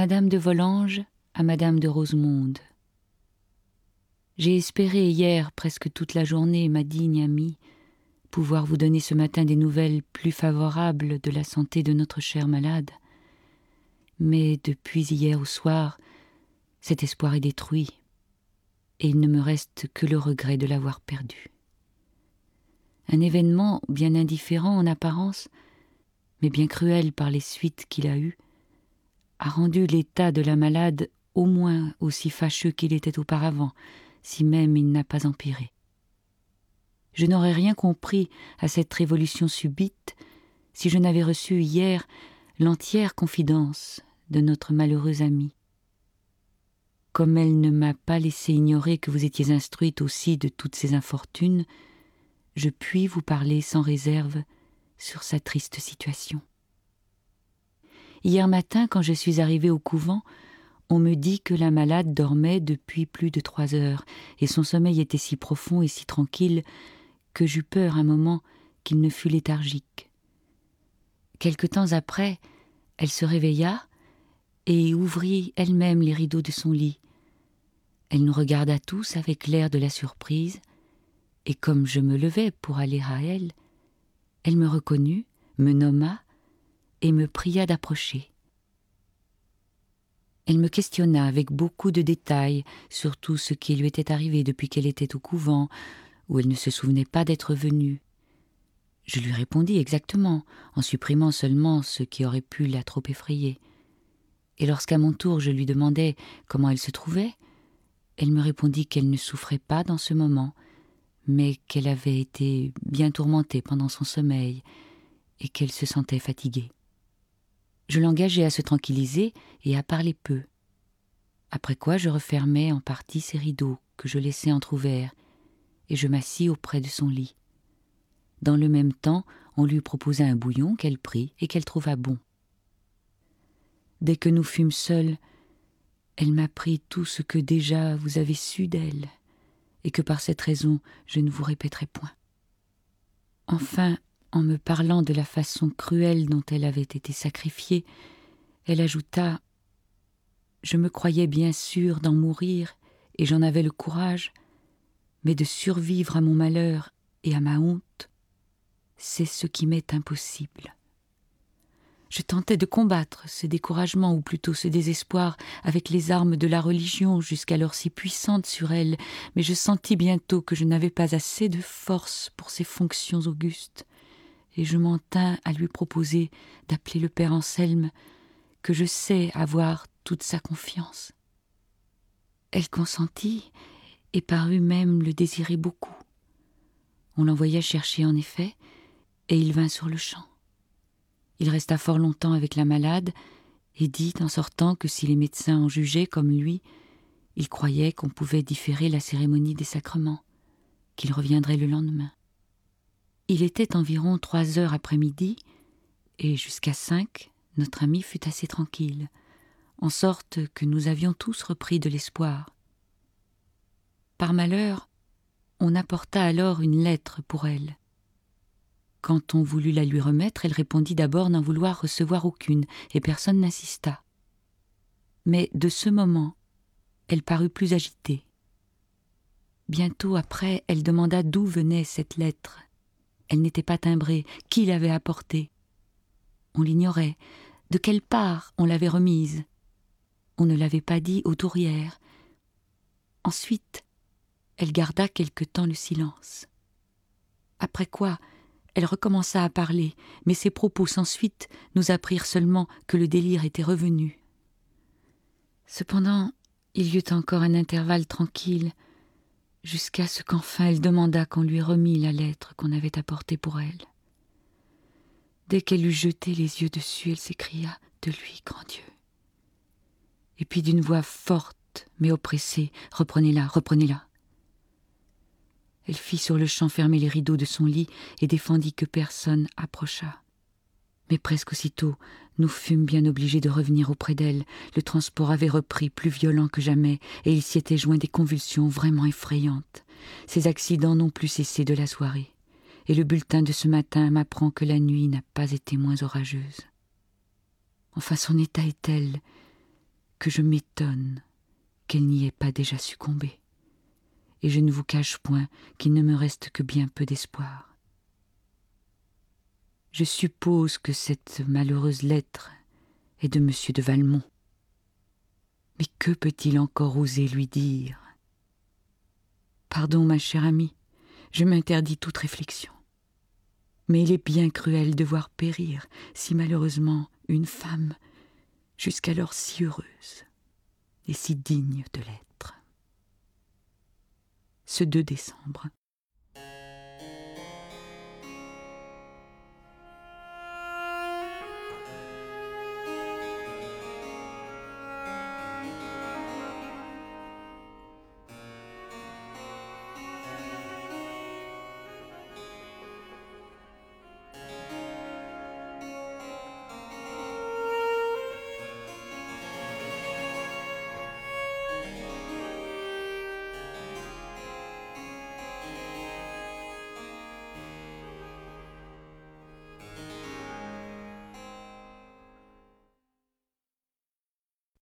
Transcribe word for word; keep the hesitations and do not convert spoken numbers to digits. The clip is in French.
Madame de Volanges à Madame de Rosemonde. J'ai espéré hier presque toute la journée, ma digne amie, pouvoir vous donner ce matin des nouvelles plus favorables de la santé de notre cher malade. Mais depuis hier au soir, cet espoir est détruit, et il ne me reste que le regret de l'avoir perdu. Un événement bien indifférent en apparence, mais bien cruel par les suites qu'il a eues, a rendu l'état de la malade au moins aussi fâcheux qu'il était auparavant, si même il n'a pas empiré. Je n'aurais rien compris à cette révolution subite si je n'avais reçu hier l'entière confidence de notre malheureuse amie. Comme elle ne m'a pas laissé ignorer que vous étiez instruite aussi de toutes ces infortunes, je puis vous parler sans réserve sur sa triste situation. Hier matin, quand je suis arrivée au couvent, on me dit que la malade dormait depuis plus de trois heures, et son sommeil était si profond et si tranquille que j'eus peur un moment qu'il ne fût léthargique. Quelque temps après, elle se réveilla et ouvrit elle-même les rideaux de son lit. Elle nous regarda tous avec l'air de la surprise, et comme je me levai pour aller à elle, elle me reconnut, me nomma et me pria d'approcher. Elle me questionna avec beaucoup de détails sur tout ce qui lui était arrivé depuis qu'elle était au couvent, où elle ne se souvenait pas d'être venue. Je lui répondis exactement, en supprimant seulement ce qui aurait pu la trop effrayer. Et lorsqu'à mon tour je lui demandai comment elle se trouvait, elle me répondit qu'elle ne souffrait pas dans ce moment, mais qu'elle avait été bien tourmentée pendant son sommeil et qu'elle se sentait fatiguée. Je l'engageai à se tranquilliser et à parler peu. Après quoi je refermai en partie ses rideaux que je laissais entr'ouverts et je m'assis auprès de son lit. Dans le même temps, on lui proposa un bouillon qu'elle prit et qu'elle trouva bon. Dès que nous fûmes seuls, elle m'apprit tout ce que déjà vous avez su d'elle et que par cette raison je ne vous répéterai point. Enfin, en me parlant de la façon cruelle dont elle avait été sacrifiée, elle ajouta « Je me croyais bien sûre d'en mourir, et j'en avais le courage, mais de survivre à mon malheur et à ma honte, c'est ce qui m'est impossible. » Je tentais de combattre ce découragement, ou plutôt ce désespoir, avec les armes de la religion, jusqu'alors si puissantes sur elle, mais je sentis bientôt que je n'avais pas assez de force pour ces fonctions augustes, et je m'en tins à lui proposer d'appeler le père Anselme, que je sais avoir toute sa confiance. Elle consentit, et parut même le désirer beaucoup. On l'envoya chercher en effet, et il vint sur-le-champ. Il resta fort longtemps avec la malade, et dit en sortant que si les médecins en jugeaient comme lui, il croyait qu'on pouvait différer la cérémonie des sacrements, qu'il reviendrait le lendemain. Il était environ trois heures après-midi, et jusqu'à cinq, notre ami fut assez tranquille, en sorte que nous avions tous repris de l'espoir. Par malheur, on apporta alors une lettre pour elle. Quand on voulut la lui remettre, elle répondit d'abord n'en vouloir recevoir aucune, et personne n'insista. Mais de ce moment, elle parut plus agitée. Bientôt après, elle demanda d'où venait cette lettre. Elle n'était pas timbrée. Qui l'avait apportée? On l'ignorait. De quelle part on l'avait remise? On ne l'avait pas dit aux tourières. Ensuite, elle garda quelque temps le silence. Après quoi, elle recommença à parler, mais ses propos sans suite nous apprirent seulement que le délire était revenu. Cependant, il y eut encore un intervalle tranquille, jusqu'à ce qu'enfin elle demanda qu'on lui remît la lettre qu'on avait apportée pour elle. Dès qu'elle eut jeté les yeux dessus, elle s'écria « De lui, grand Dieu !» Et puis d'une voix forte mais oppressée « Reprenez-la, reprenez-la !» Elle fit sur le champ fermer les rideaux de son lit et défendit que personne approchât. Mais presque aussitôt, nous fûmes bien obligés de revenir auprès d'elle. Le transport avait repris, plus violent que jamais, et il s'y était joint des convulsions vraiment effrayantes. Ces accidents n'ont plus cessé de la soirée, et le bulletin de ce matin m'apprend que la nuit n'a pas été moins orageuse. Enfin, son état est tel que je m'étonne qu'elle n'y ait pas déjà succombé, et je ne vous cache point qu'il ne me reste que bien peu d'espoir. Je suppose que cette malheureuse lettre est de monsieur de Valmont. Mais que peut-il encore oser lui dire? Pardon, ma chère amie, je m'interdis toute réflexion. Mais il est bien cruel de voir périr si malheureusement une femme, jusqu'alors si heureuse et si digne de l'être. Ce deux décembre.